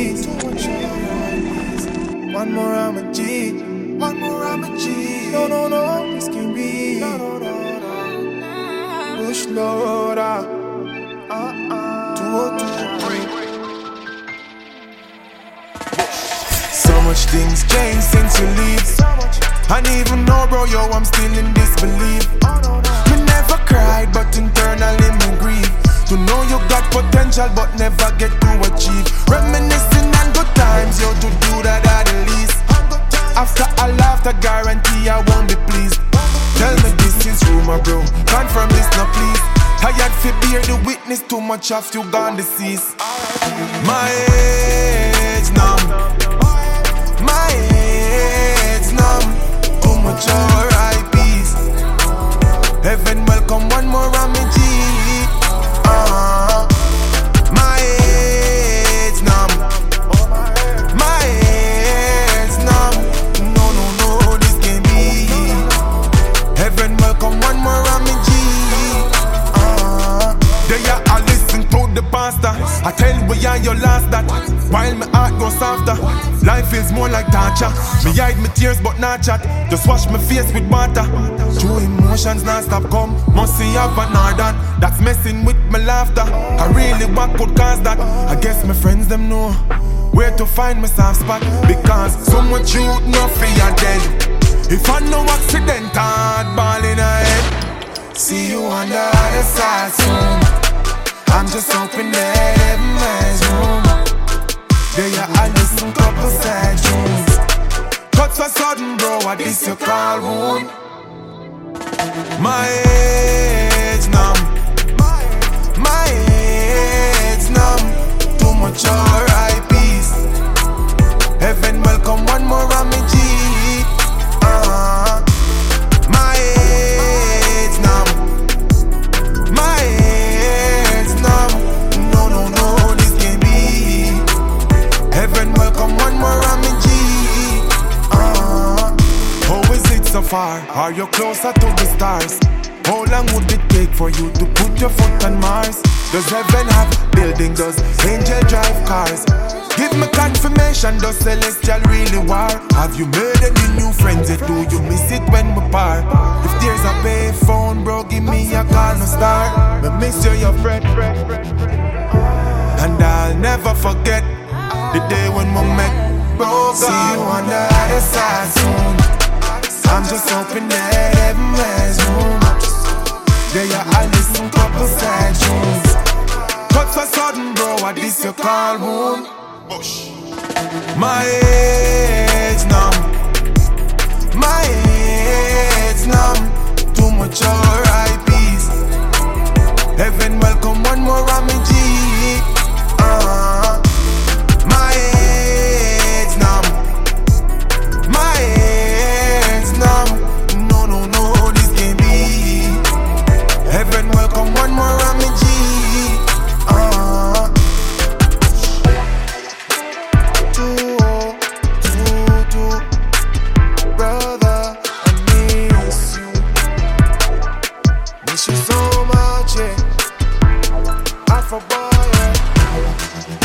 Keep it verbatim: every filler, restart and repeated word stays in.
peace. One more I'm a G. One more I'm a G. No, no, no, this can be. No, no, no, no. Push loader. Uh-uh. Two oh two. So much things changed since you leave. And even though, bro, yo, I'm still in disbelief. Me never cried, but internally me grieve. To know you got potential, but never get to achieve. Reminiscing on good times, yo, to do that at the least. After I laughed, I guarantee I won't be pleased. Tell me this is rumor, bro. Confirm this, no please. Tired fi bear the witness, too much of you gone deceased. My age numb. My age numb. Too much R I Ps. Heaven welcome one more on me G. Uh-huh. My age numb. My age numb. No, no, no, this can't be. Heaven welcome one more on me G. Uh-huh. They are all listen to the pastor. I tell we are your last that. While my heart goes softer, life feels more like torture. Me hide my tears but not chat. Just wash my face with water. True emotions non-stop come. Must see have an ardent that's messing with my laughter. I really what could cause that. I guess my friends them know where to find my soft spot. Because so much youth no fear dead. If I no accident, I'd ball in a head. See you on the other side soon. I'm just hoping that heaven has room. There you are, listen couple sad tunes. Cuts so sudden, bro, what this you call wound? My age numb. My age numb. Too much R I Ps. Heaven welcome one more on me G. Uh-huh. My age numb. My age numb. No, no, no, this can't be. Heaven welcome one more on me G. Uh-huh. How is it so far? Are you closer to the stars? How long would it take for you to put your foot on Mars? Does heaven have buildings? Does angel drive cars? Give me confirmation, does celestial really war? Have you made any new friends? Yet do you miss it when we part? If there's a pay phone, bro, give me a call, no star. Me miss you, your friend. And I'll never forget the day when we met, bro, God. See you on the other side soon. I'm just hoping that heaven has room. There you are, listen couple sad tunes. Cuts so sudden, bro, what this you call wound? My age numb. My age numb. Too much R I Ps. Heaven welcome one more on me G. Uh-huh. My age numb. My age numb. No, no, no, this can't be. Heaven welcome one more on me G. Uh-huh. Two, oh, two, two. Brother, I miss you. Miss you so much, yeah. Afro boy, yeah.